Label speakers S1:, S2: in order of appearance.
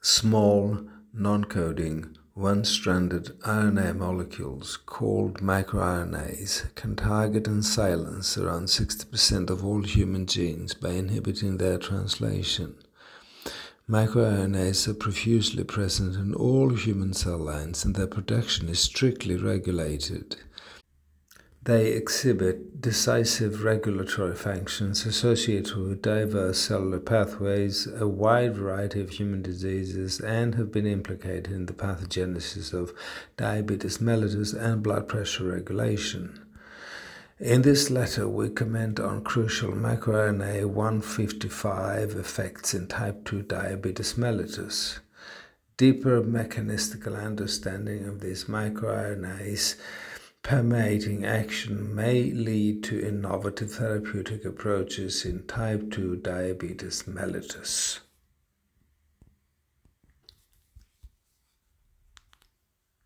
S1: Small, non-coding, one-stranded RNA molecules called microRNAs can target and silence around 60% of all human genes by inhibiting their translation. MicroRNAs are profusely present in all human cell lines and their production is strictly regulated. They exhibit decisive regulatory functions associated with diverse cellular pathways, a wide variety of human diseases, and have been implicated in the pathogenesis of diabetes mellitus and blood pressure regulation. In this letter, we comment on crucial microRNA 155 effects in type 2 diabetes mellitus. Deeper mechanistical understanding of these microRNAs permeating action may lead to innovative therapeutic approaches in type 2 diabetes mellitus.